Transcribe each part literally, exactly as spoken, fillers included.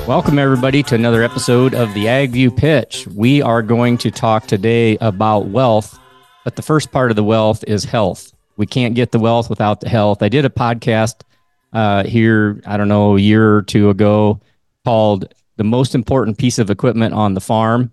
Welcome, everybody, to another episode of the AgView Pitch. We are going to talk today about wealth, but the first part of the wealth is health. We can't get the wealth without the health. I did a podcast uh, here, I don't know, a year or two ago called The Most Important Piece of Equipment on the Farm.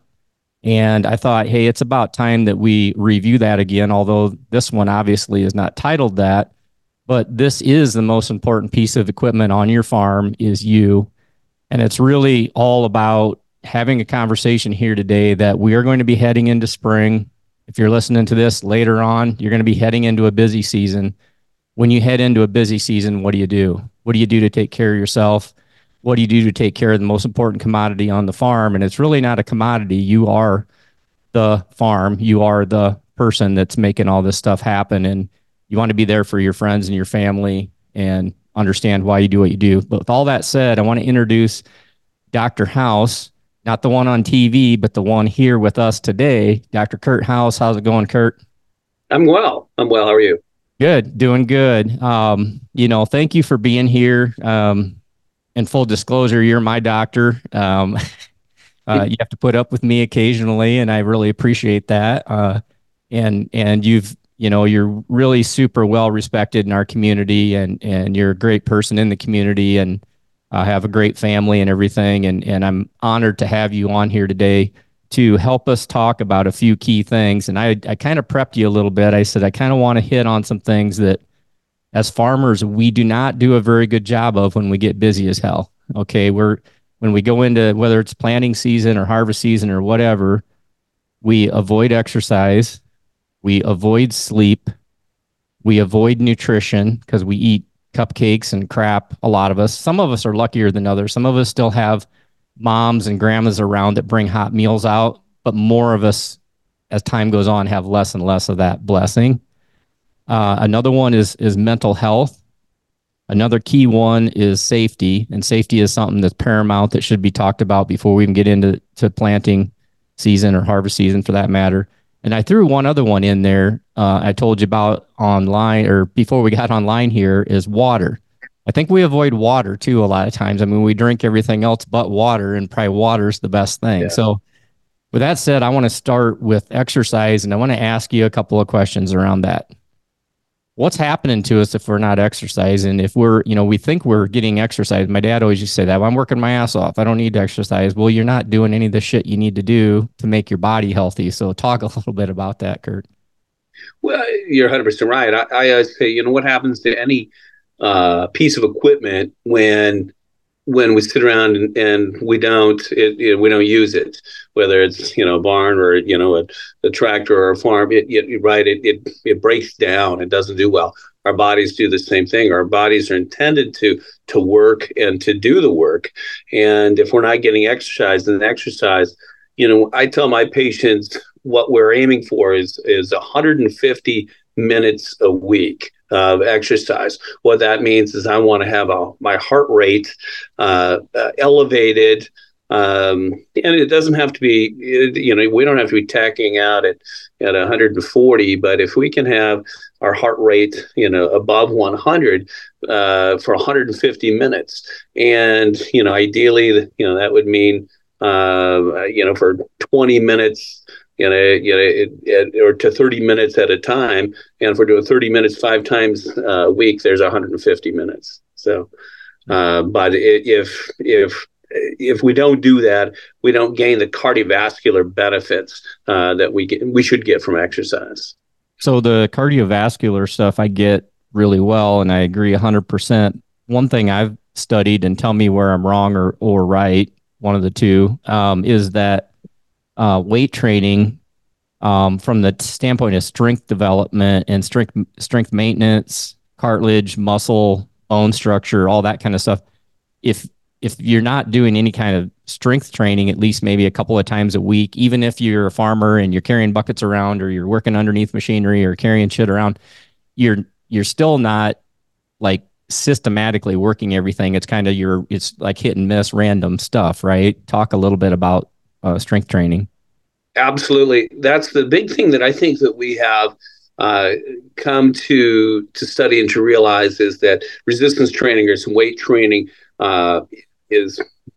And I thought, hey, it's about time that we review that again, although this one obviously is not titled that. But this is the most important piece of equipment on your farm is you. And it's really all about having a conversation here today that we are going to be heading into spring. If you're listening to this later on, you're going to be heading into a busy season. When you head into a busy season, what do you do? What do you do to take care of yourself? What do you do to take care of the most important commodity on the farm? And it's really not a commodity. You are the farm. You are the person that's making all this stuff happen. And you want to be there for your friends and your family and understand why you do what you do. But with all that said, I want to introduce Doctor House, not the one on T V, but the one here with us today, Doctor Kurt House. How's it going, Kurt? I'm well. I'm well. How are you? Good, doing good. Um, you know, thank you for being here. Um, in full disclosure, you're my doctor. Um, uh, you have to put up with me occasionally, and I really appreciate that. Uh, and and you've you know, you're really super well respected in our community, and, and you're a great person in the community, and uh, have a great family and everything. And, and I'm honored to have you on here today to help us talk about a few key things. And I, I kind of prepped you a little bit. I said, I kind of want to hit on some things that as farmers, we do not do a very good job of when we get busy as hell. Okay. We're, when we go into, whether it's planting season or harvest season or whatever, we avoid exercise. We avoid sleep. We avoid nutrition because we eat cupcakes and crap, a lot of us. Some of us are luckier than others. Some of us still have moms and grandmas around that bring hot meals out, but more of us, as time goes on, have less and less of that blessing. Uh, another one is, is mental health. Another key one is safety, and safety is something that's paramount that should be talked about before we even get into to planting season or harvest season for that matter. And I threw one other one in there uh, I told you about online or before we got online here is water. I think we avoid water too a lot of times. I mean, we drink everything else but water, and probably water is the best thing. Yeah. So with that said, I want to start with exercise, and I want to ask you a couple of questions around that. What's happening to us if we're not exercising? If we're, you know, we think we're getting exercise. My dad always used to say that, well, I'm working my ass off. I don't need to exercise. Well, you're not doing any of the shit you need to do to make your body healthy. So talk a little bit about that, Kurt. Well, you're one hundred percent right. I, I uh, say, you know, what happens to any uh, piece of equipment when when we sit around and, and we don't it, it, we don't use it, whether it's, you know, a barn or, you know, a, a tractor or a farm, it, it right it, it it breaks down. It doesn't do well. Our bodies do the same thing. Our bodies are intended to to work and to do the work. And if we're not getting exercise, then exercise, you know, I tell my patients what we're aiming for is is one hundred fifty minutes a week of exercise. What that means is I want to have a, my heart rate uh, uh, elevated. Um, and it doesn't have to be, you know, we don't have to be tacking out at, at one hundred forty, but if we can have our heart rate, you know, above one hundred uh, for one hundred fifty minutes. And, you know, ideally, you know, that would mean, uh, you know, for twenty minutes, you know, you know, it, it, or to thirty minutes at a time. And if we're doing thirty minutes five times a week, there's one hundred fifty minutes. So, uh, but if if if we don't do that, we don't gain the cardiovascular benefits uh, that we get, we should get from exercise. So the cardiovascular stuff I get really well, and I agree one hundred percent. One thing I've studied, and tell me where I'm wrong or or right, one of the two, um, is that Uh, weight training um, from the standpoint of strength development and strength strength maintenance, cartilage, muscle, bone structure, all that kind of stuff. If if you're not doing any kind of strength training, at least maybe a couple of times a week, even if you're a farmer and you're carrying buckets around or you're working underneath machinery or carrying shit around, you're you're still not like systematically working everything. It's kind of your it's like hit and miss random stuff, right? Talk a little bit about uh, strength training. Absolutely. That's the big thing that I think that we have uh, come to to study and to realize is that resistance training or some weight training uh, is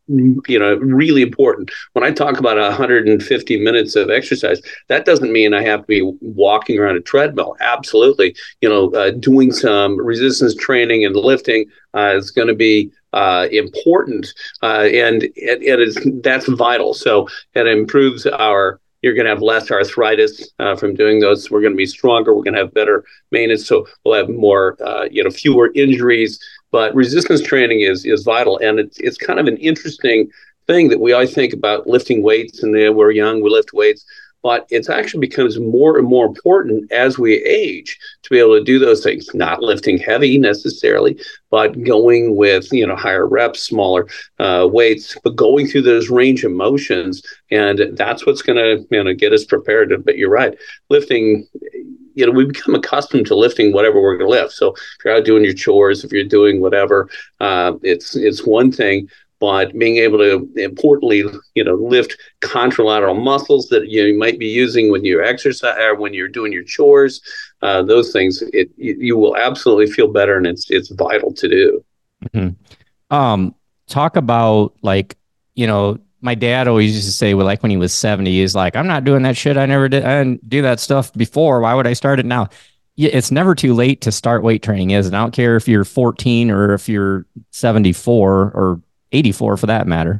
you know, really important. When I talk about one hundred fifty minutes of exercise, that doesn't mean I have to be walking around a treadmill. Absolutely. You know, uh, doing some resistance training and lifting uh, is going to be uh, important. Uh, and it, it is, that's vital. So it improves our, you're going to have less arthritis uh, from doing those. We're going to be stronger. We're going to have better maintenance. So we'll have more, uh, you know, fewer injuries. But resistance training is is vital, and it's it's kind of an interesting thing that we always think about lifting weights, and then we're young, we lift weights, but it actually becomes more and more important as we age to be able to do those things. Not lifting heavy necessarily, but going with you know higher reps, smaller uh, weights, but going through those range of motions, and that's what's going to you know get us prepared. But you're right, lifting. You know, we become accustomed to lifting whatever we're going to lift. So if you're out doing your chores, if you're doing whatever, uh, it's it's one thing. But being able to importantly, you know, lift contralateral muscles that you might be using when you're exercise or when you're doing your chores, uh, those things, it you, you will absolutely feel better, and it's it's vital to do. Mm-hmm. Um, talk about like, you know, my dad always used to say, well, like when he was seventy, he's like, I'm not doing that shit. I never did. I didn't do that stuff before. Why would I start it now? Yeah, it's never too late to start weight training, is it? I don't care if you're fourteen or if you're seventy-four or eighty-four for that matter.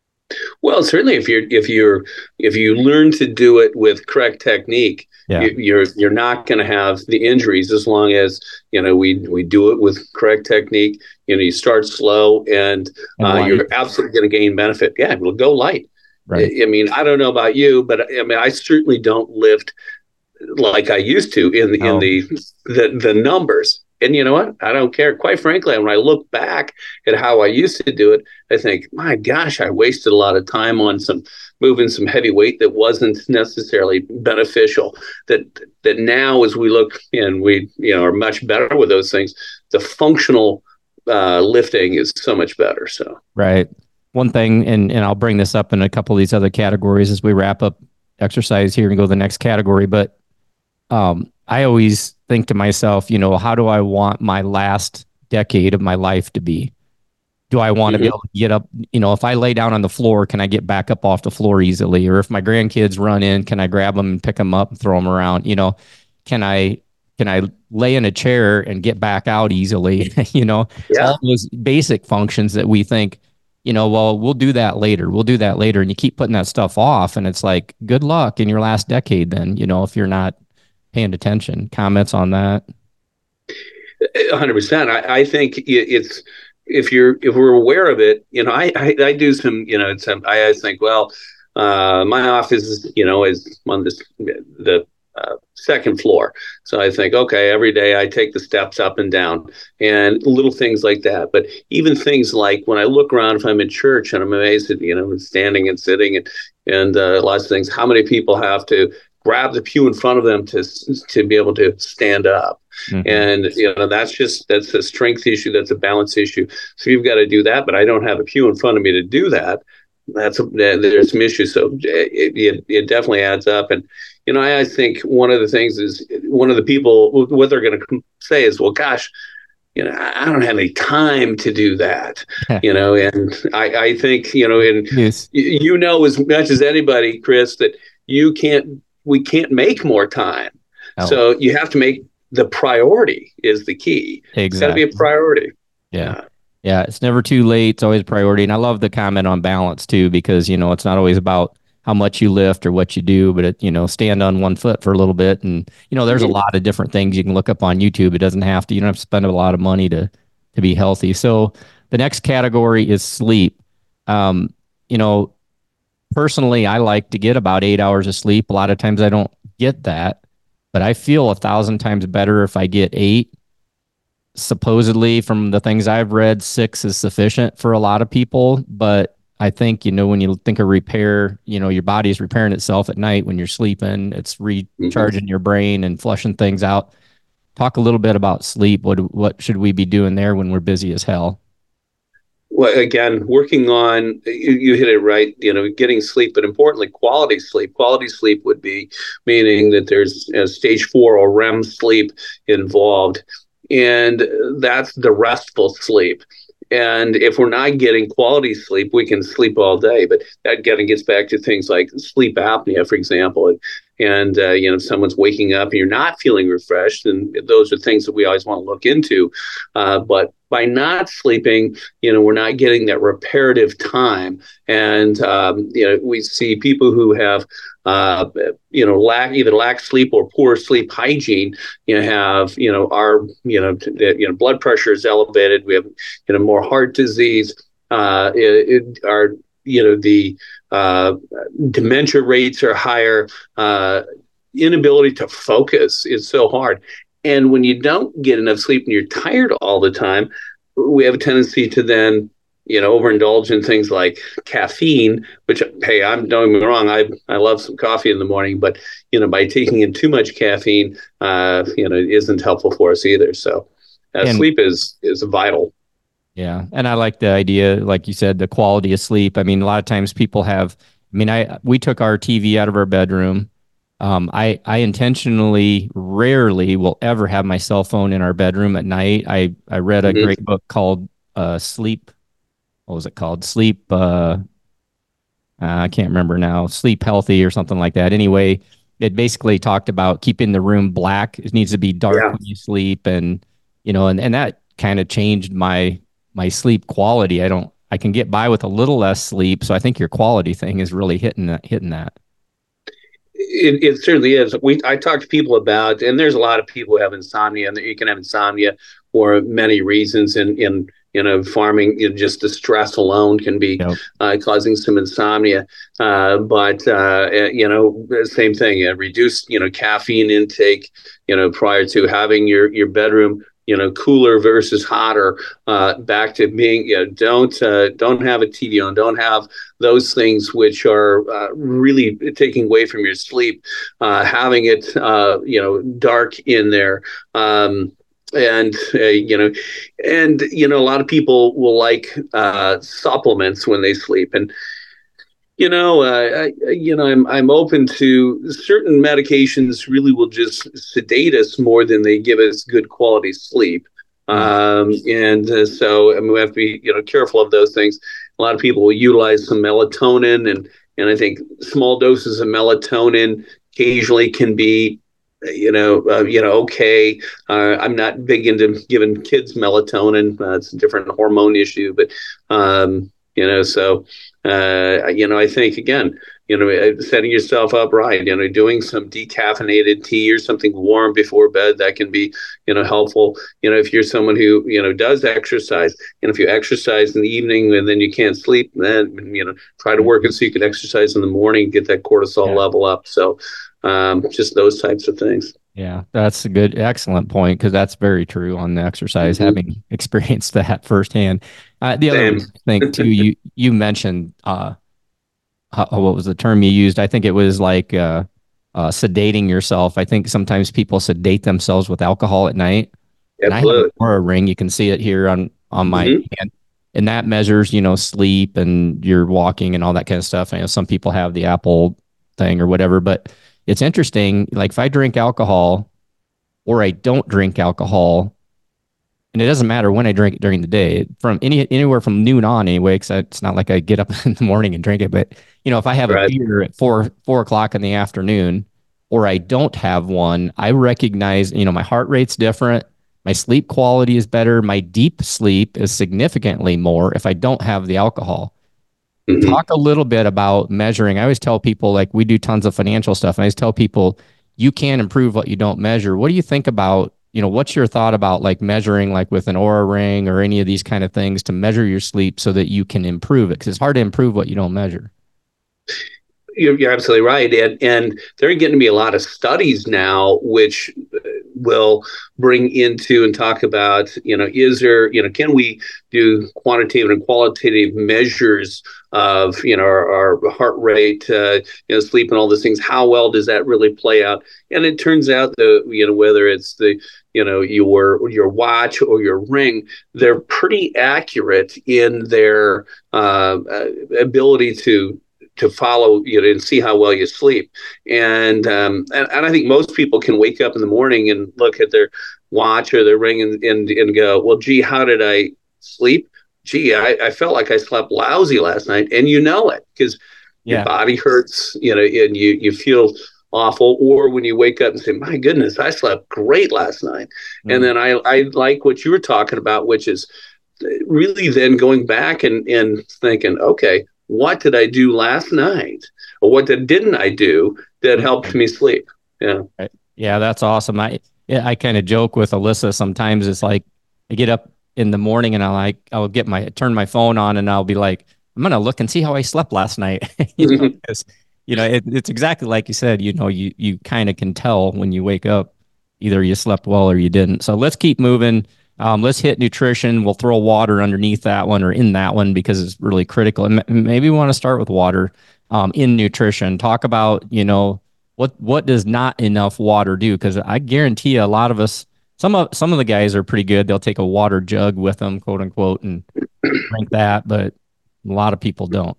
Well, certainly, if you're if you're if you learn to do it with correct technique, Yeah. you, you're you're not going to have the injuries as long as you know we we do it with correct technique. You know, you start slow, and, And uh, light. you're absolutely going to gain benefit. Yeah, we'll go light. Right. I, I mean, I don't know about you, but I mean, I certainly don't lift like I used to in the in Oh, the the, the numbers. And you know what? I don't care. Quite frankly, when I look back at how I used to do it, I think, my gosh, I wasted a lot of time on some moving some heavy weight that wasn't necessarily beneficial. That that now, as we look and we you know are much better with those things, the functional uh, lifting is so much better. So right. One thing, and and I'll bring this up in a couple of these other categories as we wrap up exercise here and go to the next category. But um, I always think to myself, you know, how do I want my last decade of my life to be? Do I want to be mm-hmm. able to get up? You know, if I lay down on the floor, can I get back up off the floor easily? Or if my grandkids run in, can I grab them and pick them up and throw them around? You know, can I can I lay in a chair and get back out easily? you know, Yeah. all those basic functions that we think, you know, well, we'll do that later. We'll do that later. And you keep putting that stuff off. And it's like, good luck in your last decade then, you know, if you're not paying attention. Comments on that? one hundred percent. I, I think it's if you're if we're aware of it, you know, I I, I do some, you know, some I, I think, well, uh, my office is, you know, is on this the uh, second floor, so I think, okay, every day I take the steps up and down, and little things like that. But even things like when I look around, if I'm in church, and I'm amazed at you know standing and sitting and and uh, lots of things, how many people have to grab the pew in front of them to to be able to stand up. Mm-hmm. And you know that's just that's a strength issue, that's a balance issue. So you've got to do that, but I don't have a pew in front of me to do that. That's a, there's some issues. So it, it, it definitely adds up. And you know I, I think one of the things is one of the people what they're going to say is, well, gosh, you know I don't have any time to do that. you know, and I, I think you know, and yes. you, you know as much as anybody, Chris, that you can't. We can't make more time. Oh. So you have to make the priority is the key. Exactly. It's got to be a priority. Yeah. yeah. Yeah. It's never too late. It's always a priority. And I love the comment on balance too, because, you know, it's not always about how much you lift or what you do, but, it, you know, stand on one foot for a little bit. And, you know, there's mm-hmm. a lot of different things you can look up on YouTube. It doesn't have to, you don't have to spend a lot of money to, to be healthy. So the next category is sleep. Um, you know, Personally, I like to get about eight hours of sleep. A lot of times I don't get that, but I feel a thousand times better if I get eight. Supposedly, from the things I've read, six is sufficient for a lot of people. But I think, you know, when you think of repair, you know, your body's repairing itself at night when you're sleeping. It's recharging mm-hmm. your brain and flushing things out. Talk a little bit about sleep. What what should we be doing there when we're busy as hell? Well, again, working on, you, you hit it right, you know, getting sleep, but importantly, quality sleep. Quality sleep would be meaning that there's a stage four or REM sleep involved, and that's the restful sleep. And if we're not getting quality sleep, we can sleep all day. But that again gets back to things like sleep apnea, for example. And, and uh, you know, if someone's waking up and you're not feeling refreshed, and those are things that we always want to look into. Uh, but by not sleeping, you know, we're not getting that reparative time. And, um, you know, we see people who have, uh, you know, lack either lack sleep or poor sleep hygiene, you know, have, you know, our, you know, t- you know, blood pressure is elevated. We have, you know, more heart disease, uh, it, it, our, you know, the uh, dementia rates are higher, uh, inability to focus is so hard. And when you don't get enough sleep and you're tired all the time, we have a tendency to then, you know, overindulge in things like caffeine, which, hey, I'm don't get me wrong, I I love some coffee in the morning, but you know, by taking in too much caffeine, uh, you know, isn't helpful for us either. So, uh, And sleep is is vital. yeah, and I like the idea, like you said, the quality of sleep. I mean, a lot of times people have. I mean, I we took our T V out of our bedroom. Um, I I intentionally rarely will ever have my cell phone in our bedroom at night. I I read a Mm-hmm. great book called uh, Sleep. What was it called? Sleep. Uh, uh, I can't remember now. Sleep Healthy or something like that. Anyway, it basically talked about keeping the room black. It needs to be dark Yeah. when you sleep, and you know, and and that kind of changed my my sleep quality. I don't. I can get by with a little less sleep, so I think your quality thing is really hitting that. Hitting that. It, it certainly is. We I talk to people about, and there's a lot of people who have insomnia, and you can have insomnia for many reasons. And in you know farming, you know, just the stress alone can be Yep. uh, causing some insomnia. Uh, but uh, eh, you know, same thing. Uh, reduce you know caffeine intake. You know, prior to having your your bedroom, you know, cooler versus hotter. Uh, back to being, you know, don't uh, don't have a T V on, don't have those things which are uh, really taking away from your sleep. Uh, having it, uh, you know, dark in there. Um, and uh, you know, and you know, a lot of people will like uh, supplements when they sleep, and you know, uh, I, you know, I'm I'm open to certain medications. Really, will just sedate us more than they give us good quality sleep. Mm. Um, and uh, so, I mean, we have to be, you know, careful of those things. A lot of people will utilize some melatonin, and and I think small doses of melatonin occasionally can be, you know, uh, you know, okay. Uh, I'm not big into giving kids melatonin. Uh, it's a different hormone issue, but um, you know, so uh, you know, I think again, you know, uh, setting yourself up right, you know, doing some decaffeinated tea or something warm before bed that can be, you know, helpful. You know, if you're someone who, you know, does exercise, and if you exercise in the evening and then you can't sleep, then, you know, try to work Mhm. it so you can exercise in the morning, get that cortisol Yeah. level up. So, um, just those types of things. Yeah, that's a good, excellent point because that's very true on the exercise, Mm-hmm. having experienced that firsthand. Uh, the other Same. thing too, you you mentioned uh, uh, what was the term you used? I think it was like uh, uh, sedating yourself. I think sometimes people sedate themselves with alcohol at night, and I have an Absolutely. Aura ring. You can see it here on on my Mm-hmm. hand, and that measures, you know, sleep and your walking and all that kind of stuff. I know some people have the Apple thing or whatever, but it's interesting. Like if I drink alcohol or I don't drink alcohol, and it doesn't matter when I drink it during the day, from any anywhere from noon on anyway, because it's not like I get up in the morning and drink it. But you know, if I have a Right. beer at four four o'clock in the afternoon, or I don't have one, I recognize, you know, my heart rate's different, my sleep quality is better, my deep sleep is significantly more if I don't have the alcohol. Mm-hmm. Talk a little bit about measuring. I always tell people, like, we do tons of financial stuff, and I always tell people you can improve what you don't measure. What do you think about, you know, what's your thought about like measuring, like with an Aura ring or any of these kind of things to measure your sleep so that you can improve it? Because it's hard to improve what you don't measure. You're, you're absolutely right, and and there are getting to be a lot of studies now which uh, will bring into and talk about, you know, is there, you know, can we do quantitative and qualitative measures of, you know, our, our heart rate, uh, you know, sleep, and all those things? How well does that really play out? And it turns out that, you know, whether it's the, you know, your your watch or your ring, they're pretty accurate in their uh, uh, ability to to follow, you know, and see how well you sleep. And, um, and and I think most people can wake up in the morning and look at their watch or their ring and and, and go, well, gee, how did I sleep? gee, I, I felt like I slept lousy last night, and you know it because your Yeah. body hurts, you know, and you you feel awful. Or when you wake up and say, "My goodness, I slept great last night," and Mm. then I I like what you were talking about, which is really then going back and and thinking, okay, what did I do last night, or what did, didn't I do that helped Mhm. me sleep? Yeah. Right. Yeah, that's awesome. I yeah, I kind of joke with Alyssa sometimes. It's like I get up in the morning and I like I'll get my turn my phone on and I'll be like, I'm gonna look and see how I slept last night. You know, because you know it, it's exactly like you said. You know, you you kind of can tell when you wake up, either you slept well or you didn't. So let's keep moving. Um, let's hit nutrition. We'll throw water underneath that one or in that one because it's really critical. And m- maybe we want to start with water um, in nutrition. Talk about you know what what does not enough water do? Because I guarantee you, a lot of us, some of some of the guys are pretty good. They'll take a water jug with them, quote unquote, and drink that. But a lot of people don't.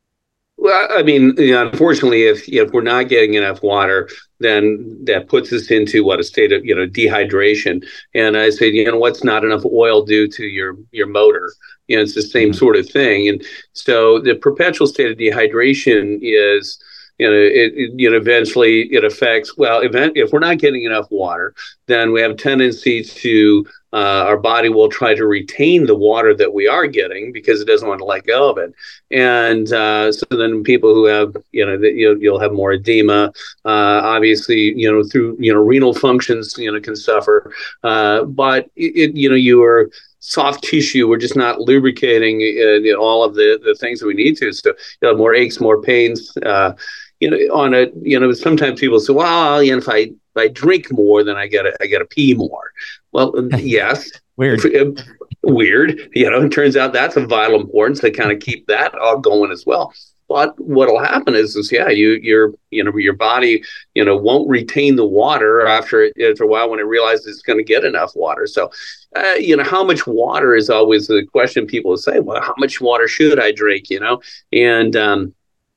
Well, I mean, you know, unfortunately, if if we're not getting enough water, then that puts us into what a state of you know dehydration. And I say, you know, what's not enough oil do to your your motor? You know, it's the same Mhm. sort of thing. And so the perpetual state of dehydration is, you know, it, it you know eventually it affects. Well, event if we're not getting enough water, then we have a tendency to uh, our body will try to retain the water that we are getting because it doesn't want to let go of it. And uh, so then people who have, you know, that you'll, you'll have more edema. Uh, obviously, you know, through, you know, renal functions, you know, can suffer. Uh, but, it, it, you know, your soft tissue, we're just not lubricating uh, you know, all of the, the things that we need to. So you'll have more aches, more pains. Uh, you know, on a, you know, sometimes people say, well, you know, if I, if I drink more, then I get to, I get to pee more. Well, yes, if, Weird. if, weird. You know, it turns out that's of vital importance to kind of keep that all going as well. But what'll happen is, is yeah, you your you know your body you know won't retain the water after after a while when it realizes it's going to get enough water. So, uh, you know, how much water is always the question people say. Well, how much water should I drink? You know, and um,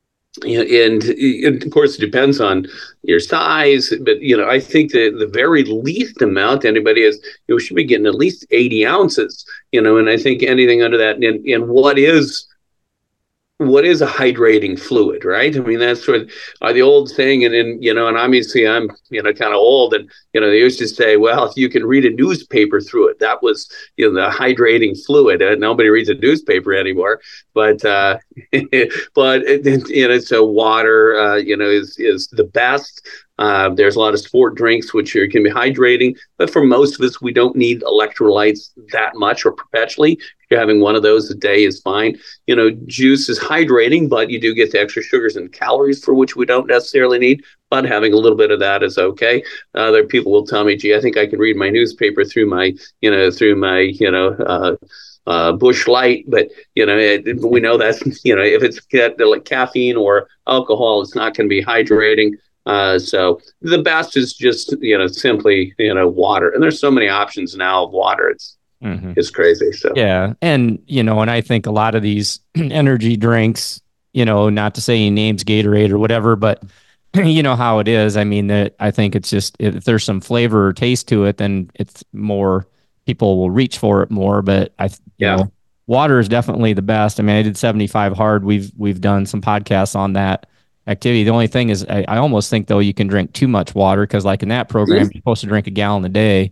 and, and of course it depends on your size, but you know I think that the very least amount anybody is you know, should be getting at least eighty ounces, you know and I think anything under that, and, and what is what is a hydrating fluid, right? I mean, that's sort of uh, the old saying, and, and you know, and obviously I'm, you know, kind of old, and you know, they used to say, well, if you can read a newspaper through it, that was, you know, the hydrating fluid. And nobody reads a newspaper anymore, but, uh, but you know, so water, uh, you know, is is the best. Uh, there's a lot of sport drinks which are, can be hydrating, but for most of us, we don't need electrolytes that much or perpetually. You're having one of those a day is fine. You know, juice is hydrating, but you do get the extra sugars and calories for which we don't necessarily need. But having a little bit of that is okay. Other people will tell me, "Gee, I think I can read my newspaper through my, you know, through my, you know." Uh, uh, Bush Light, but you know it, we know that's you know if it's got like caffeine or alcohol, it's not going to be hydrating. Uh, so the best is just you know simply you know water, and there's so many options now of water. It's Hmm. it's crazy. So Yeah, and you know, and I think a lot of these energy drinks, you know, not to say any names, Gatorade or whatever, but you know how it is. I mean, that I think it's just if there's some flavor or taste to it, then it's more people will reach for it more. But I, you yeah. know, water is definitely the best. I mean, I did seventy-five hard. We've we've done some podcasts on that activity. The only thing is, I, I almost think though you can drink too much water because, like in that program, Mm-hmm. you're supposed to drink a gallon a day.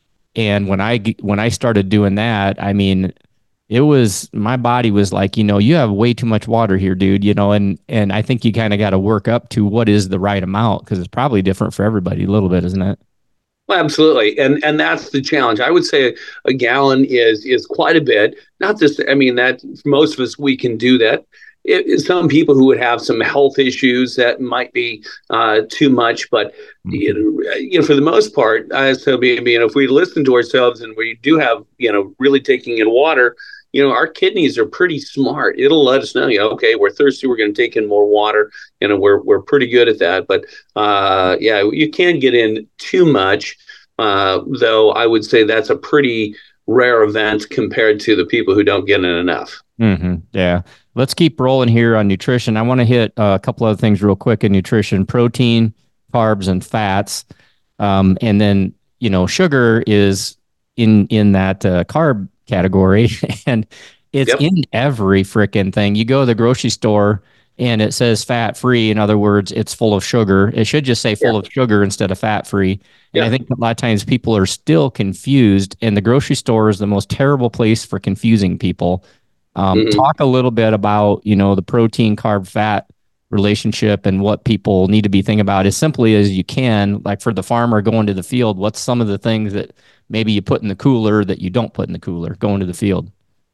And when I when I started doing that, I mean, it was my body was like, you know, you have way too much water here, dude. You know, and and I think you kind of got to work up to what is the right amount because it's probably different for everybody a little bit, isn't it? Well, absolutely, and and that's the challenge. I would say a gallon is is quite a bit. Not just, I mean, that for most of us we can do that. It, some people who would have some health issues that might be uh, too much, but you Mhm. know, you know, for the most part, uh, so be, you know, if we listen to ourselves and we do have, you know, really taking in water, you know, our kidneys are pretty smart. It'll let us know, you know, okay, we're thirsty, we're going to take in more water. You know, we're we're pretty good at that. But uh, yeah, you can get in too much, uh, though. I would say that's a pretty rare event compared to the people who don't get in enough. Mm-hmm. Yeah. Let's keep rolling here on nutrition. I want to hit uh, a couple other things real quick in nutrition: protein, carbs, and fats. Um, and then you know, sugar is in in that uh, carb category, and it's Yep. in every freaking thing. You go to the grocery store and it says fat free. In other words, it's full of sugar. It should just say Yeah. full of sugar instead of fat free. And I Yeah. think a lot of times people are still confused, and the grocery store is the most terrible place for confusing people. Um, Hmm. talk a little bit about, you know, the protein, carb, fat relationship and what people need to be thinking about as simply as you can. Like for the farmer going to the field, what's some of the things that maybe you put in the cooler that you don't put in the cooler going to the field?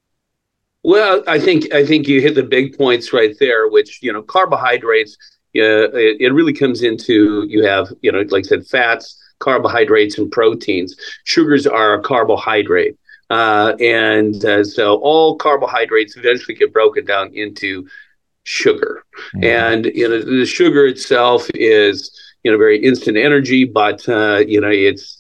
Well, I think I think you hit the big points right there, which, you know, carbohydrates, yeah, it, it really comes into, you have, you know, like I said, fats, carbohydrates, and proteins. Sugars are a carbohydrate. Uh, and uh, so all carbohydrates eventually get broken down into sugar. Mm-hmm. And, you know, the sugar itself is, you know, very instant energy, but, uh, you know, it's,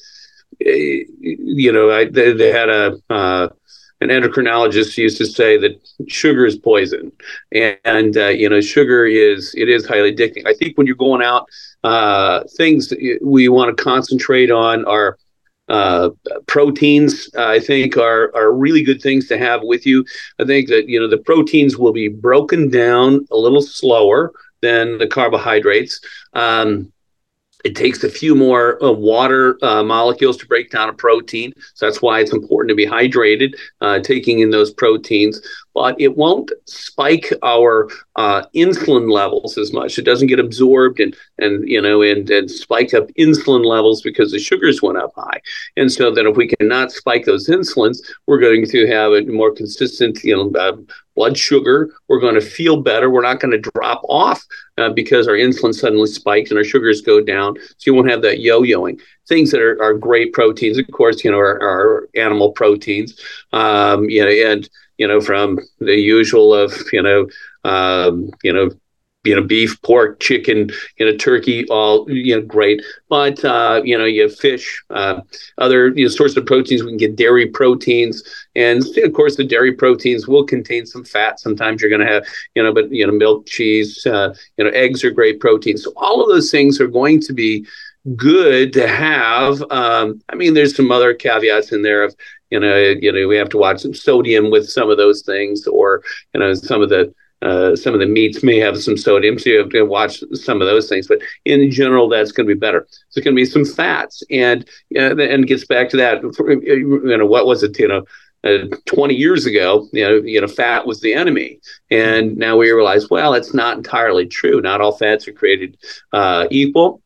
eh, you know, I, they, they had a, uh, an endocrinologist used to say that sugar is poison, and, and uh, you know, sugar is, it is highly addicting. I think when you're going out, uh, things we want to concentrate on are uh, proteins. Uh, I think are are really good things to have with you. I think that, you know, the proteins will be broken down a little slower than the carbohydrates. Um, it takes a few more uh, water uh, molecules to break down a protein. So that's why it's important to be hydrated, uh, taking in those proteins. But it won't spike our uh, insulin levels as much. It doesn't get absorbed and and you know and, and spike up insulin levels because the sugars went up high. And so that if we cannot spike those insulins, we're going to have a more consistent, you know, uh, blood sugar. We're going to feel better. We're not going to drop off uh, because our insulin suddenly spikes and our sugars go down. So you won't have that yo-yoing. Things that are, are great proteins, of course, you know, are, are animal proteins, um, you know, and, you know, from the usual of, you know, um, you know, you know, beef, pork, chicken, you know, turkey, all, you know, great. But, uh, you know, you have fish, uh, other, you know, sources of proteins. We can get dairy proteins. And of course, the dairy proteins will contain some fat. Sometimes you're going to have, you know, but, you know, milk, cheese, uh, you know, eggs are great proteins. So all of those things are going to be good to have. Um, I mean, there's some other caveats in there of, you know, you know, we have to watch some sodium with some of those things, or, you know, some of the, uh, some of the meats may have some sodium, so you have to watch some of those things. But in general, that's going to be better. So it's going to be some fats, and uh, and it gets back to that. You know, what was it? You know, uh, twenty years ago, you know, you know, fat was the enemy, and now we realize, well, it's not entirely true. Not all fats are created uh, equal.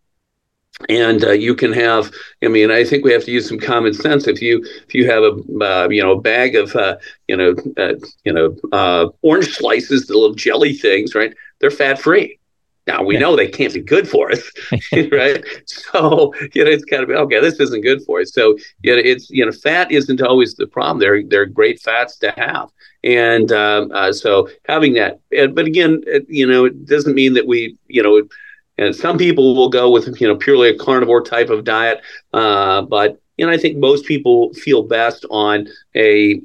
And uh, you can have, I mean, I think we have to use some common sense. If you if you have a uh, you know, a bag of uh, you know uh, you know uh, orange slices, the little jelly things, right? They're fat free. Now we Yeah. know they can't be good for us, right? So, you know, it's kind of, okay, this isn't good for us. So, you know, it's, you know, fat isn't always the problem. They're they're great fats to have, and um, uh, so having that. But again, it, you know, it doesn't mean that we, you know. And some people will go with, you know, purely a carnivore type of diet, uh, but, you know, I think most people feel best on a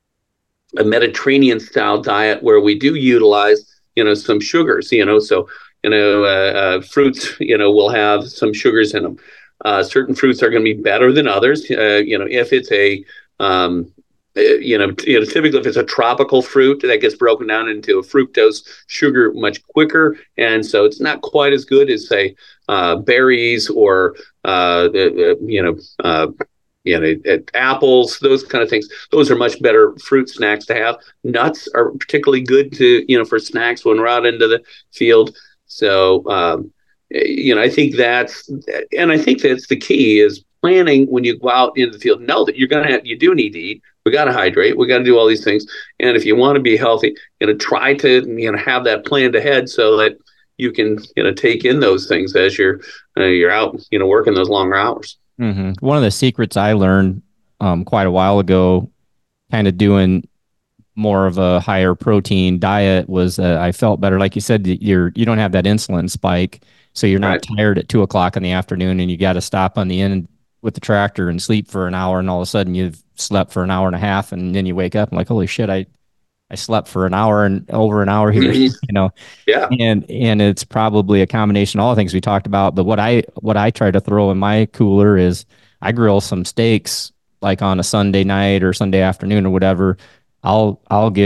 a Mediterranean style diet where we do utilize, you know, some sugars, you know, so, you know, uh, uh, fruits, you know, will have some sugars in them. Uh, certain fruits are going to be better than others. Uh, you know, if it's a, um, uh, you know, you know, typically if it's a tropical fruit, that gets broken down into a fructose sugar much quicker, and so it's not quite as good as, say, uh, berries or uh, uh, you know, uh, you know, uh, apples, those kind of things. Those are much better fruit snacks to have. Nuts are particularly good to, you know, for snacks when we're out into the field. So, um, you know, I think that's, and I think that's the key is planning when you go out into the field. Know that you're going to have, you do need to eat. We got to hydrate. We got to do all these things. And if you want to be healthy, you know, try to, you know, have that planned ahead so that you can, you know, take in those things as you're, uh, you're out, you know, working those longer hours. Mm-hmm. One of the secrets I learned um, quite a while ago, kind of doing more of a higher protein diet, was uh, I felt better. Like you said, you're you don't have that insulin spike, so you're not Right. tired at two o'clock in the afternoon, and you got to stop on the end with the tractor and sleep for an hour, and all of a sudden you've slept for an hour and a half, and then you wake up and like, holy shit, I I slept for an hour and over an hour here, Mhm. you know. Yeah. And and it's probably a combination of all the things we talked about. But what I what I try to throw in my cooler is I grill some steaks like on a Sunday night or Sunday afternoon or whatever. I'll I'll get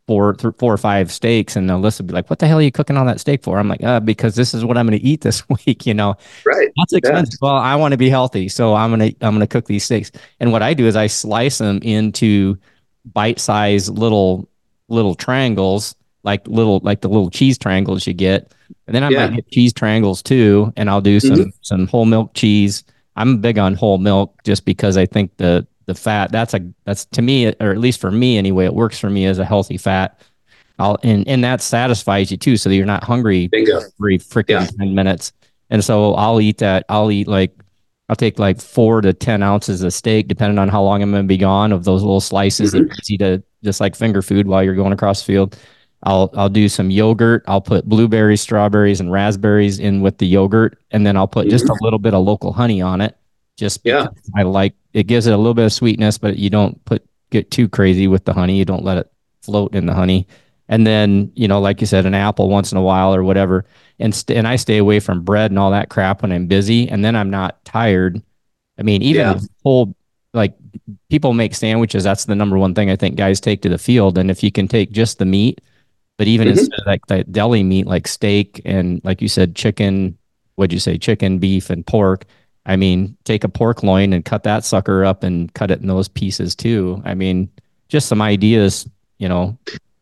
four, th- four or five steaks, and Alyssa would be like, "What the hell are you cooking all that steak for?" I'm like, "Uh, because this is what I'm going to eat this week." You know, Right. that's Yeah. expensive. Well, I want to be healthy, so I'm gonna I'm gonna cook these steaks. And what I do is I slice them into bite-sized little little triangles, like little like the little cheese triangles you get. And then I might Yeah. get cheese triangles too, and I'll do Hmm. some some whole milk cheese. I'm big on whole milk just because I think the the fat that's a that's to me, or at least for me anyway, it works for me as a healthy fat. I'll and and that satisfies you too, so that you're not hungry Bingo. every Yeah. freaking ten minutes. And so I'll eat that. I'll eat like I'll take like four to ten ounces of steak, depending on how long I'm going to be gone. Of those little slices that are Hmm. easy to just like finger food while you're going across the field. I'll I'll do some yogurt. I'll put blueberries, strawberries, and raspberries in with the yogurt, and then I'll put just a Hmm. little bit of local honey on it, just Yeah. because I like it. Gives it a little bit of sweetness, but you don't put get too crazy with the honey. You don't let it float in the honey. And then, you know, like you said, an apple once in a while or whatever. And st- and I stay away from bread and all that crap when I'm busy, and then I'm not tired. I mean, Yeah. even whole like people make sandwiches. That's the number one thing I think guys take to the field. And if you can take just the meat, but even Hmm. instead of like the deli meat, like steak and like you said, chicken, what'd you say, chicken, beef, and pork. I mean, take a pork loin and cut that sucker up and cut it in those pieces too. I mean, just some ideas, you know.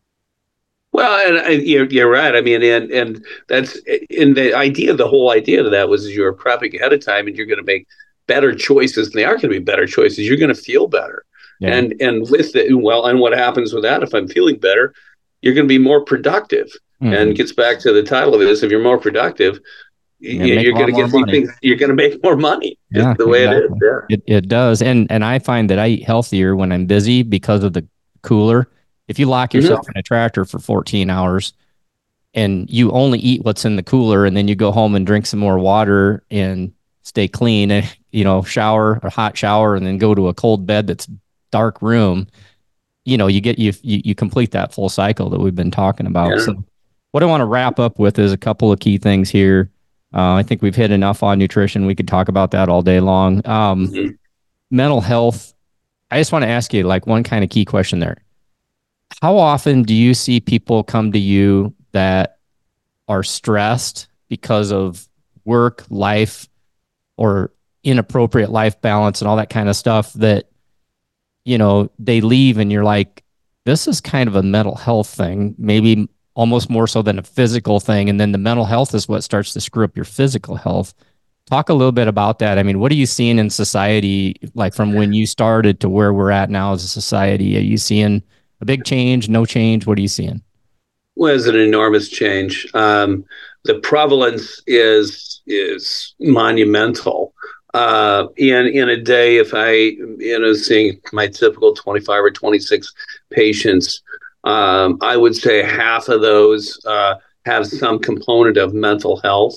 Well, and I, you're you're right. I mean, and and that's in the idea. The whole idea of that was you're prepping ahead of time, and you're going to make better choices. And they are going to be better choices. You're going to feel better, Yeah. and and with it, well, and what happens with that? If I'm feeling better, you're going to be more productive. And it Hmm. gets back to the title of this: if you're more productive, You're gonna make you're a lot going to more get these money. things. You're going to make more money. Just Yeah, the way it is. exactly. Yeah. It it does. And and I find that I eat healthier when I'm busy because of the cooler. If you lock yourself Hmm. in a tractor for fourteen hours and you only eat what's in the cooler and then you go home and drink some more water and stay clean and you know, shower a hot shower and then go to a cold bed that's dark room, you know, you get you you, you complete that full cycle that we've been talking about. Yeah. So what I want to wrap up with is a couple of key things here. Uh, I think we've hit enough on nutrition. We could talk about that all day long. Um, Hmm. mental health. I just want to ask you like one kind of key question there. How often do you see people come to you that are stressed because of work, life, or inappropriate life balance and all that kind of stuff that, you know, they leave and you're like, this is kind of a mental health thing, maybe almost more so than a physical thing. And then the mental health is what starts to screw up your physical health. Talk a little bit about that. I mean, what are you seeing in society, like from when you started to where we're at now as a society? Are you seeing a big change, no change? What are you seeing? Was an enormous change. Um, the prevalence is is monumental. Uh, in in a day, if I you know seeing my typical twenty five or twenty six patients, um, I would say half of those uh, have some component of mental health,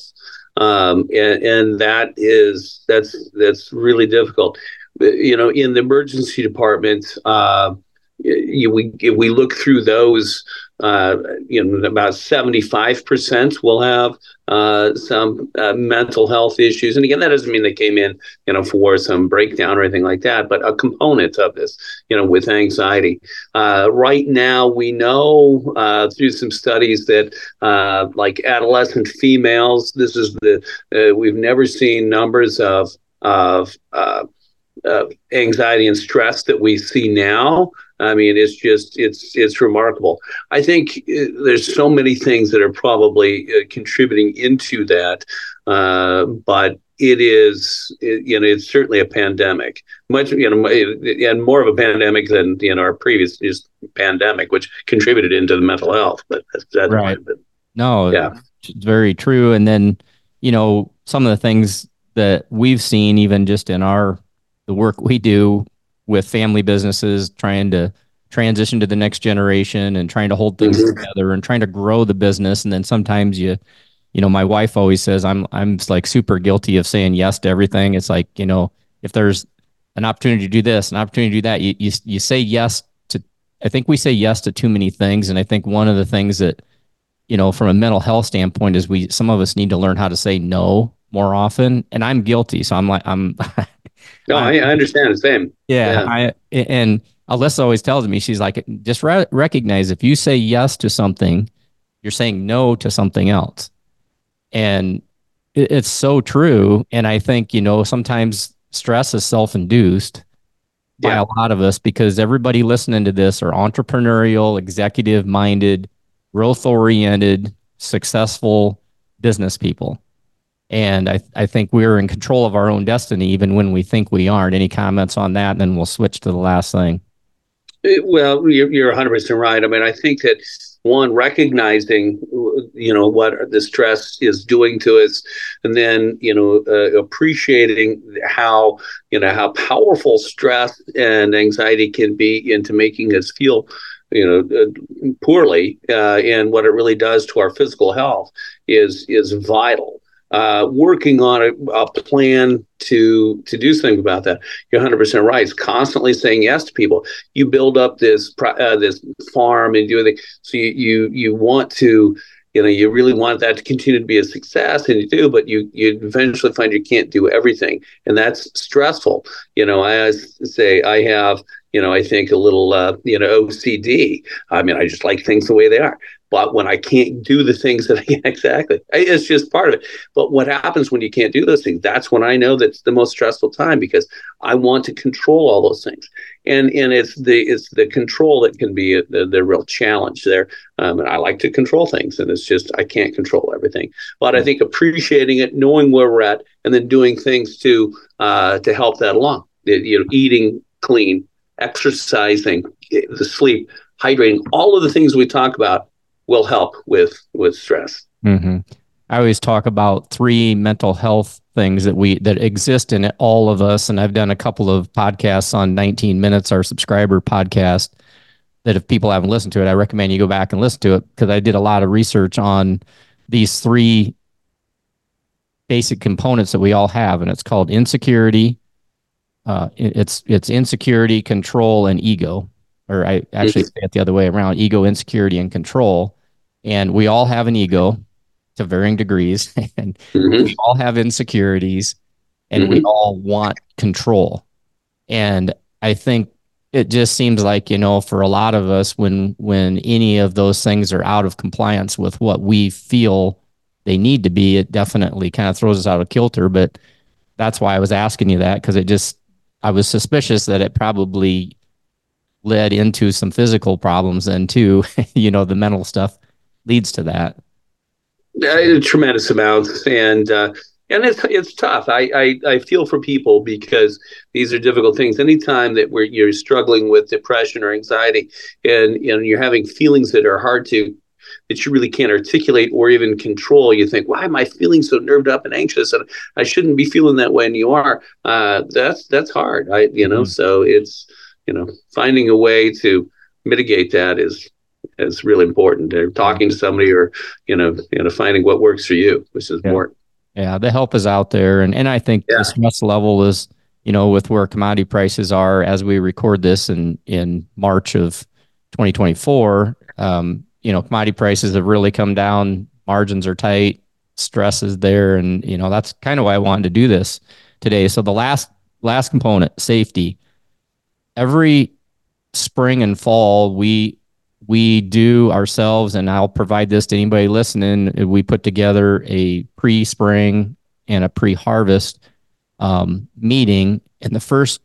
um, and, and that is that's that's really difficult. You know, in the emergency department, uh, you, we if we look through those uh, you know, about seventy-five percent will have uh, some uh, mental health issues. And again, that doesn't mean they came in, you know, for some breakdown or anything like that, but a component of this, you know, with anxiety. Uh, right now, we know uh, through some studies that uh, like adolescent females, this is the, uh, we've never seen numbers of, of, uh, uh, anxiety and stress that we see now. I mean, it's just it's it's remarkable. I think uh, there's so many things that are probably uh, contributing into that, uh, but it is it, you know it's certainly a pandemic, much you know, and more of a pandemic than you know our previous just pandemic, which contributed into the mental health. But that's, that's my Right. but No, yeah. it's very true. And then, you know, some of the things that we've seen, even just in our the work we do with family businesses, trying to transition to the next generation and trying to hold things Mm-hmm. together and trying to grow the business. And then sometimes you, you know, my wife always says I'm I'm like super guilty of saying yes to everything. It's like, you know, if there's an opportunity to do this, an opportunity to do that, you you, you say yes to. I think we say yes to too many things, and I think one of the things that you know, from a mental health standpoint, is we some of us need to learn how to say no more often. And I'm guilty, so I'm like I'm, No, I'm I, I understand the same. yeah, Yeah. I and Alyssa always tells me, she's like, just re- recognize if you say yes to something, you're saying no to something else. And it, it's so true. And I think, you know, sometimes stress is self induced by Yeah. a lot of us because everybody listening to this are entrepreneurial, executive minded, growth oriented, successful business people. And I, I think we're in control of our own destiny, even when we think we aren't. Any comments on that? And then we'll switch to the last thing. It- well, you're, you're one hundred percent right. I mean, I think that one, recognizing, you know, what the stress is doing to us, and then, you know, uh, appreciating how, you know, how powerful stress and anxiety can be into making us feel, you know, uh, poorly, uh, and what it really does to our physical health is is vital. Uh, working on a, a plan to to do something about that. You're one hundred percent right. It's constantly saying yes to people. You build up this uh, this farm and do it. So you, you you want to, you know, you really want that to continue to be a success, and you do, but you you eventually find you can't do everything, and that's stressful. You know, I always say I have, you know, I think a little, uh, you know, O C D. I mean, I just like things the way they are. But when I can't do the things that I exactly, it's just part of it. But what happens when you can't do those things? That's when I know that's the most stressful time, because I want to control all those things, and and it's the it's the control that can be a, the, the real challenge there. Um, and I like to control things, and it's just I can't control everything. But I think appreciating it, knowing where we're at, and then doing things to uh, to help that along. You know, eating clean, exercising, the sleep, hydrating, all of the things we talk about will help with with stress. Mm-hmm. I always talk about three mental health things that we that exist in all of us, and I've done a couple of podcasts on nineteen minutes, our subscriber podcast. That if people haven't listened to it, I recommend you go back and listen to it, because I did a lot of research on these three basic components that we all have, and it's called insecurity. Uh, it's it's insecurity, control, and ego. Or I actually say it the other way around: ego, insecurity, and control. And we all have an ego to varying degrees, and mm-hmm. we all have insecurities, and mm-hmm. we all want control. And I think it just seems like, you know, for a lot of us, when when any of those things are out of compliance with what we feel they need to be, it definitely kind of throws us out of kilter. But that's why I was asking you that, because it just, I was suspicious that it probably led into some physical problems then too. You know, the mental stuff leads to that. Uh, tremendous amounts, and uh, and it's it's tough. I, I I feel for people, because these are difficult things. Anytime that we're you're struggling with depression or anxiety, and and you're having feelings that are hard to, that you really can't articulate or even control, you think, why am I feeling so nerved up and anxious? And I shouldn't be feeling that way. And you are. Uh, that's that's hard. I you know. Mm-hmm. So it's, you know, finding a way to mitigate that is. is really important. Or talking to somebody, or, you know, you know, finding what works for you, which is yeah. important. Yeah, the help is out there. And and I think yeah. the stress level is, you know, with where commodity prices are as we record this in, in March of twenty twenty-four, um, you know, commodity prices have really come down. Margins are tight. Stress is there. And, you know, that's kind of why I wanted to do this today. So the last, last component, safety. Every spring and fall, we, we do ourselves, and I'll provide this to anybody listening. We put together a pre-spring and a pre-harvest um, meeting. And the first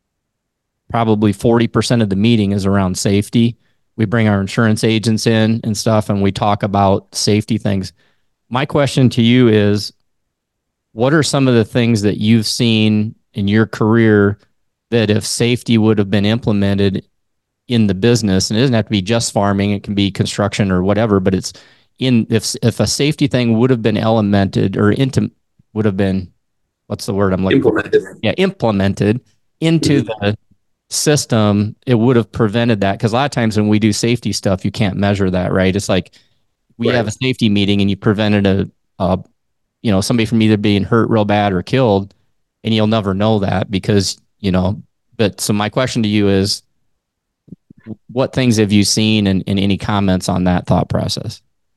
probably forty percent of the meeting is around safety. We bring our insurance agents in and stuff, and we talk about safety things. My question to you is, what are some of the things that you've seen in your career that if safety would have been implemented in the business, and it doesn't have to be just farming, it can be construction or whatever, but it's in, if if a safety thing would have been implemented or into would have been, what's the word I'm looking implemented. for? Yeah, implemented into mm-hmm. the system, it would have prevented that. Because a lot of times when we do safety stuff, you can't measure that, right? It's like we right. have a safety meeting and you prevented a, a, you know, somebody from either being hurt real bad or killed, and you'll never know that because, you know, but so my question to you is, what things have you seen, and, and any comments on that thought process?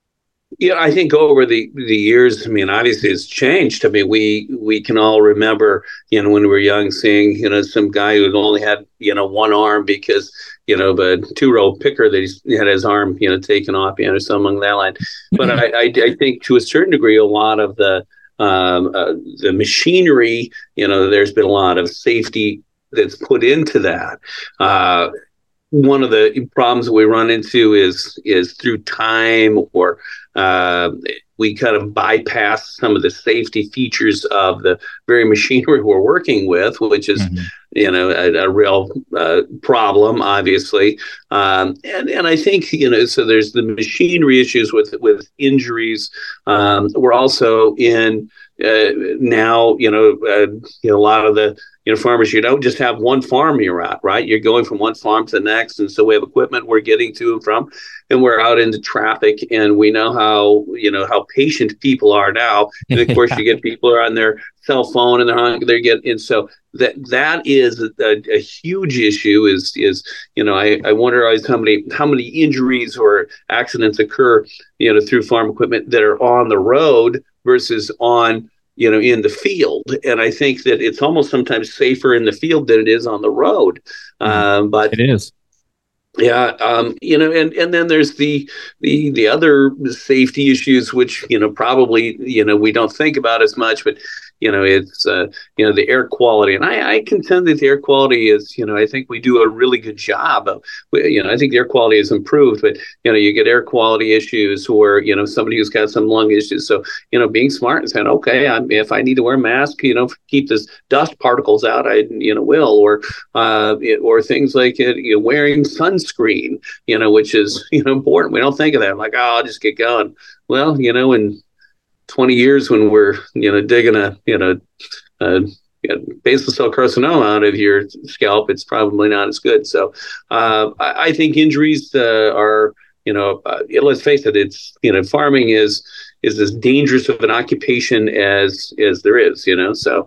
Yeah, I think over the the years, I mean, obviously it's changed. I mean, we we can all remember, you know, when we were young, seeing, you know, some guy who only had, you know, one arm because, you know, the two row picker that he had his arm, you know, taken off, you know, something along that line. But I, I, I think to a certain degree, a lot of the um, uh, the machinery, you know, there's been a lot of safety that's put into that. Uh, One of the problems that we run into is is through time, or uh, we kind of bypass some of the safety features of the very machinery we're working with, which is, Mm-hmm. you know, a, a real uh, problem, obviously. Um, and and I think, you know, so there's the machinery issues with with injuries. Um, we're also in uh, now, you know, uh, you know, a lot of the, you know, farmers, you don't just have one farm you're at, right? You're going from one farm to the next. And so we have equipment we're getting to and from, and we're out into traffic, and we know how, you know, how patient people are now. And of course, Yeah. you get people are on their cell phone and they're on, they're getting, and so that, that is a, a huge issue is, is, you know, I, I wonder always how many, how many injuries or accidents occur, you know, through farm equipment that are on the road versus on, you know, in the field. And I think that it's almost sometimes safer in the field than it is on the road. Mm. Um, but It is. yeah, um, you know, and and then there's the the the other safety issues, which, you know, probably, you know, we don't think about as much, but, you know, it's uh, you know, the air quality, and I, I contend that the air quality is, you know, I think we do a really good job of, you know, I think the air quality is improved, but, you know, you get air quality issues, or, you know, somebody who's got some lung issues, so, you know, being smart and saying, okay, I'm, if I need to wear a mask, you know, keep this dust particles out, I, you know, will, or uh, or things like it, you know, wearing sunscreen, you know, which is, you know, important. We don't think of that. Like, oh, I'll just get going. Well, you know, in twenty years, when we're, you know, digging a, you know, a, a basal cell carcinoma out of your scalp, it's probably not as good. So uh, I, I think injuries uh, are, you know, uh, let's face it, it's, you know, farming is is as dangerous of an occupation as as there is, you know. So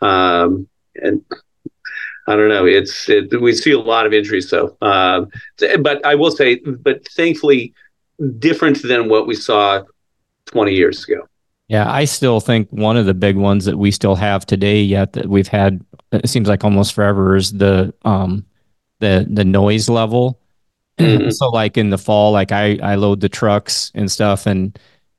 um, and I don't know. It's it, we see a lot of injuries, so um, but I will say, but thankfully, different than what we saw twenty years ago. Yeah, I still think one of the big ones that we still have today yet that we've had, it seems like almost forever, is the um the the noise level. Mm-hmm. So like in the fall, like I I load the trucks and stuff, and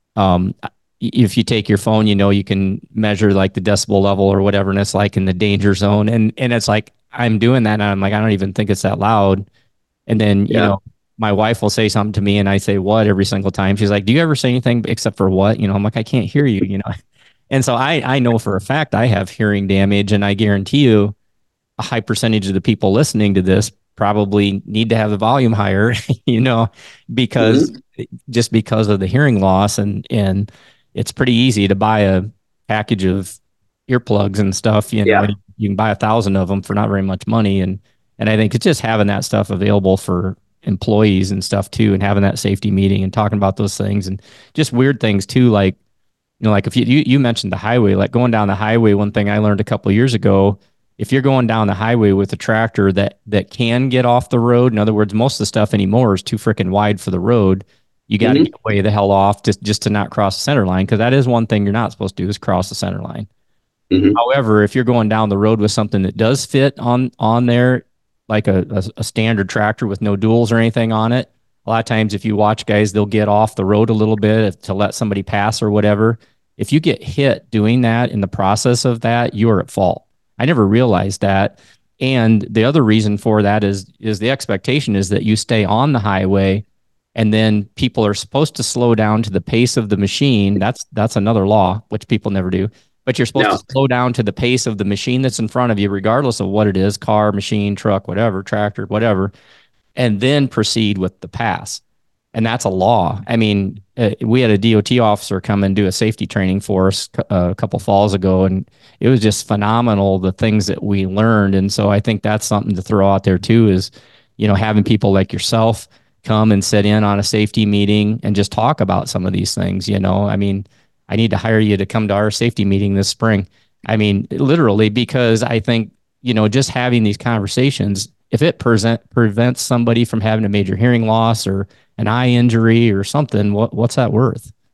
um if you take your phone, you know, you can measure like the decibel level or whatever, and it's like in the danger zone, and and it's like I'm doing that, and I'm like I don't even think it's that loud, and then you Yeah. know my wife will say something to me, and I say what every single time. She's like, "Do you ever say anything except for what?" You know, I'm like, "I can't hear you," you know, and so I I know for a fact I have hearing damage, and I guarantee you a high percentage of the people listening to this probably need to have the volume higher, you know, because Mm-hmm. just because of the hearing loss, and and it's pretty easy to buy a package of earplugs and stuff, you know, Yeah. and you can buy a thousand of them for not very much money. And and I think it's just having that stuff available for employees and stuff too, and having that safety meeting and talking about those things, and just weird things too, like you know, like if you, you you mentioned the highway, like going down the highway, one thing I learned a couple of years ago, if you're going down the highway with a tractor that that can get off the road, in other words, most of the stuff anymore is too freaking wide for the road. You got to Mm-hmm. get way the hell off just just to not cross the center line, because that is one thing you're not supposed to do is cross the center line. Mm-hmm. However, if you're going down the road with something that does fit on on there, like a, a, a standard tractor with no duals or anything on it, a lot of times if you watch guys, they'll get off the road a little bit to let somebody pass or whatever. If you get hit doing that in the process of that, you are at fault. I never realized that. And the other reason for that is is the expectation is that you stay on the highway, and then people are supposed to slow down to the pace of the machine. That's that's another law, which people never do, but you're supposed to No. slow down to the pace of the machine that's in front of you, regardless of what it is, car, machine, truck, whatever, tractor, whatever, and then proceed with the pass. And that's a law. I mean, uh, we had a D O T officer come and do a safety training for us uh, a couple falls ago, and it was just phenomenal the things that we learned. And so I think that's something to throw out there too is, you know, having people like yourself come and sit in on a safety meeting and just talk about some of these things. You know, I mean, I need to hire you to come to our safety meeting this spring. I mean, literally, because I think, you know, just having these conversations, if it present, prevents somebody from having a major hearing loss or an eye injury or something, what, what's that worth?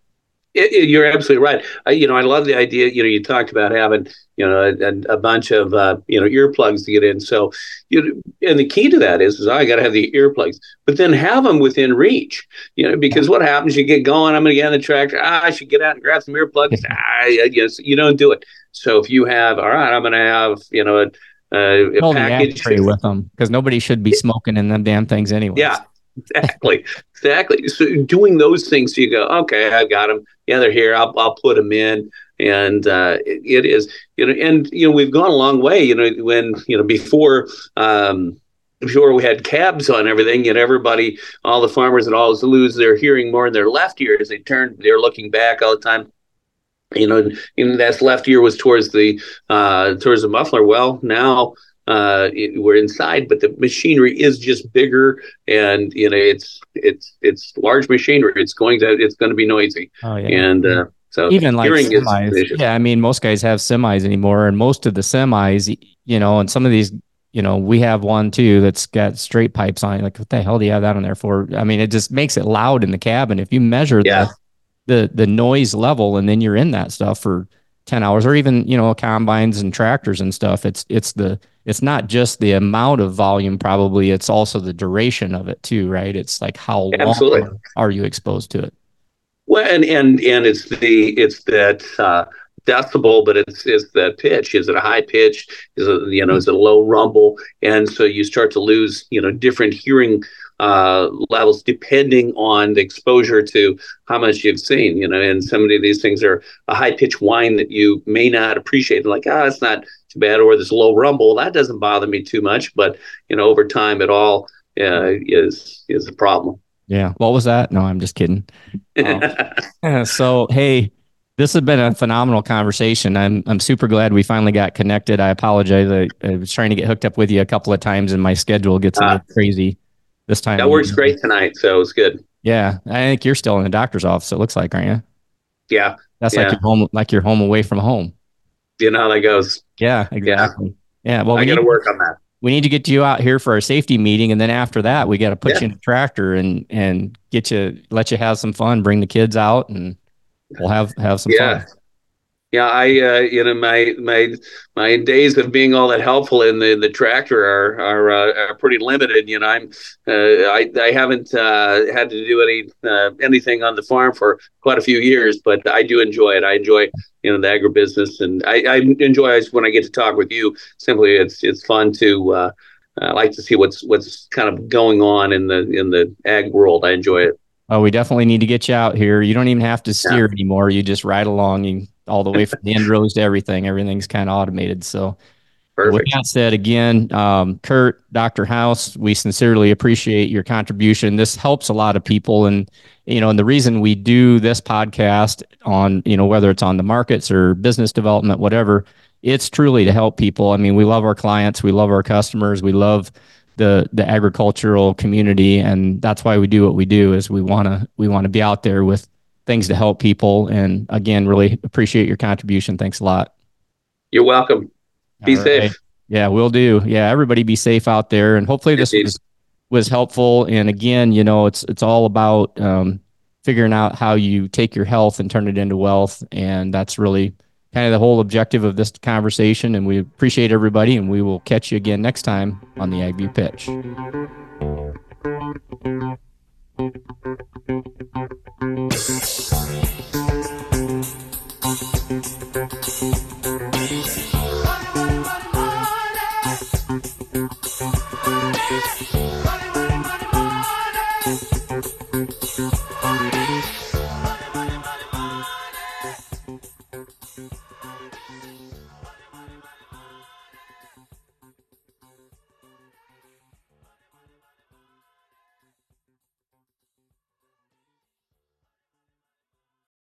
It, it, you're absolutely right. I, you know, I love the idea. You know, you talked about having, you know, a, a bunch of, uh, you know, earplugs to get in. So, you know, and the key to that is, is oh, I got to have the earplugs, but then have them within reach. You know, because what happens? You get going. I'm going to get on the tractor. Ah, I should get out and grab some earplugs. Ah, yes, you don't do it. So if you have, all right, I'm going to have, you know, a, a, a Fill the package ashtray with them because nobody should be smoking in them damn things anyways. Yeah, exactly, exactly. So doing those things, you go, okay, I got them. Yeah, they're here. I'll I'll put them in, and uh, it, it is, you know, and you know, we've gone a long way. You know, when you know before. Um, Before we had cabs on everything, and everybody, all the farmers would always lose their hearing more in their left ear as they turned. They're looking back all the time. You know, and that left ear was towards the uh, towards the muffler. Well, now uh, it, we're inside, but the machinery is just bigger, and you know, it's it's it's large machinery. It's going to it's going to be noisy, Oh yeah. and uh, so Even like hearing is an semis. issue. Yeah, I mean, most guys have semis anymore, and most of the semis, you know, and some of these, you know, we have one too that's got straight pipes on it. Like, what the hell do you have that on there for? I mean, it just makes it loud in the cabin. If you measure Yeah, the the the noise level, and then you're in that stuff for ten hours, or even, you know, combines and tractors and stuff, it's it's the it's not just the amount of volume, probably, it's also the duration of it too, right? It's like how absolutely. long are you exposed to it? Well, and and and it's the it's that uh, decibel, but it's it's that pitch. Is it a high pitch? Is it, you know, is it a low rumble? And so you start to lose, you know, different hearing uh, levels depending on the exposure to how much you've seen. You know, and some of these things are a high pitch whine that you may not appreciate. Like, ah, oh, it's not too bad, or this low rumble that doesn't bother me too much. But you know, over time, it all uh, is is a problem. Yeah. What was that? No, I'm just kidding. Um, yeah, so, hey, this has been a phenomenal conversation. I'm I'm super glad we finally got connected. I apologize. I, I was trying to get hooked up with you a couple of times, and my schedule gets a uh, little crazy this time. that works great tonight, so it's good. Yeah, I think you're still in the doctor's office. It looks like, aren't you? Yeah, That's like yeah. you're home, like you're home away from home. You know how that goes. Yeah, exactly. Yeah. yeah well, I we got to need work on that. we need to get you out here for our safety meeting, and then after that, we got to put Yeah. you in a tractor and and get you, let you have some fun, bring the kids out, and we'll have have some Yeah. fun. Yeah, I uh, you know my my my days of being all that helpful in the the tractor are are, uh, are pretty limited. You know, I'm uh, I I haven't uh, had to do any uh, anything on the farm for quite a few years, but I do enjoy it. I enjoy, you know, the agribusiness, and I, I enjoy when I get to talk with you. Simply, it's it's fun to uh, I like to see what's what's kind of going on in the in the ag world. I enjoy it. Oh, we definitely need to get you out here. You don't even have to Yeah, steer anymore. You just ride along, you, all the way from the end rows to everything. Everything's kind of automated. So, with perfect. that said, again, um, Kurt, Doctor House, we sincerely appreciate your contribution. This helps a lot of people, and you know, and the reason we do this podcast on, you know, whether it's on the markets or business development, whatever, it's truly to help people. I mean, we love our clients, we love our customers, we love the the agricultural community, and that's why we do what we do. Is we want to we want to be out there with things to help people. And again, really appreciate your contribution. Thanks a lot. You're welcome. Be All right. safe. Yeah, we'll do. Yeah, everybody be safe out there, and hopefully this Indeed. was was helpful. And again, you know, it's it's all about um, figuring out how you take your health and turn it into wealth, and that's really kind of the whole objective of this conversation. And we appreciate everybody, and we will catch you again next time on the AgView Pitch.